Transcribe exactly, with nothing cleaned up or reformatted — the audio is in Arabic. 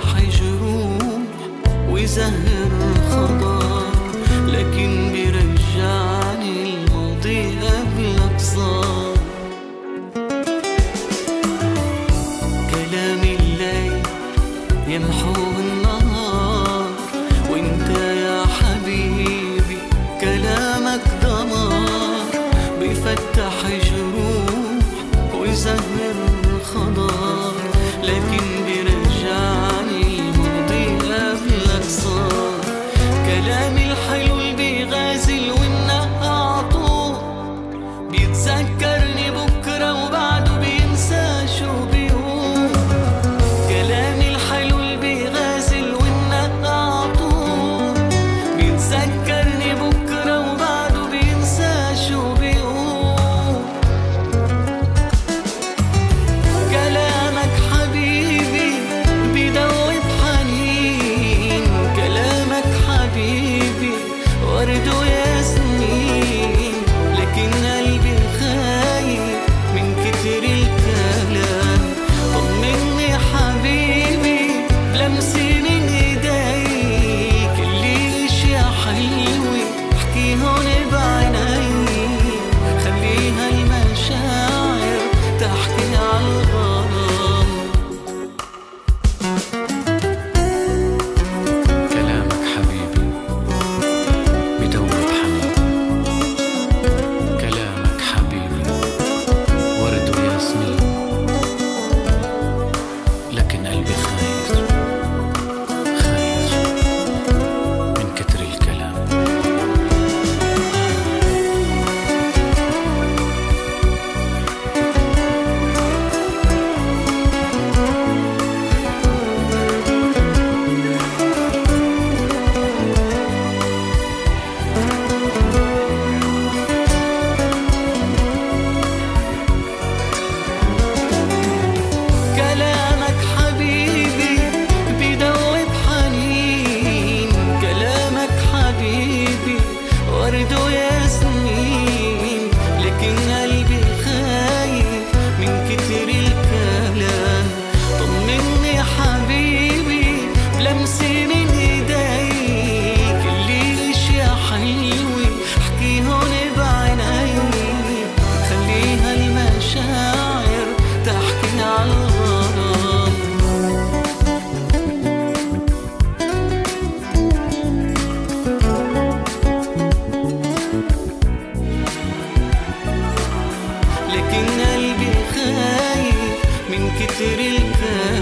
بيفتح جروح ويزهر خضار، لكن بيرجعني الماضي قبلك صار. كلام الليل يمحو النهار، وانت يا حبيبي كلامك دمار، بيفتح جروح ويزهر خضار، لكن بيرجعني الماضي قبلك صار. كلامي الحلو اللي بيغازل والنقع طول، بيتذكرني بكرة وبعده بينسى شو بيقول. كلامي الحلو اللي بيغازل والنقع طول، بيتذكرني بكرة وبعده بينسى شو بيقول. كلامك حبيبي بيدوب حنين، كلامك حبيبي ورد وياسمين، لكن قلبي خايف من كتر الكلام. طمني حبيبي بلمسي من ايديك، اللي اشياء حلوة احكي هون بعيني، خليها المشاعر تحكي عالغرام. كلامك حبيبي بدوب حنين، كلامك حبيبي ورد وياسمين، لكن قلبي خايف خايف من كتر الكلام. كلامك حبيبي بيدوب حنين، كلامك حبيبي ورد وياسمين، لكن قلبي خايف من كتر الكلام. طمني حبيبي بلمسي من ايديك، اللي اشياء حلوة احكي هون بعيني، خليها المشاعر تحكي عالغرام. لكن قلبي خايف من كتر الكلام.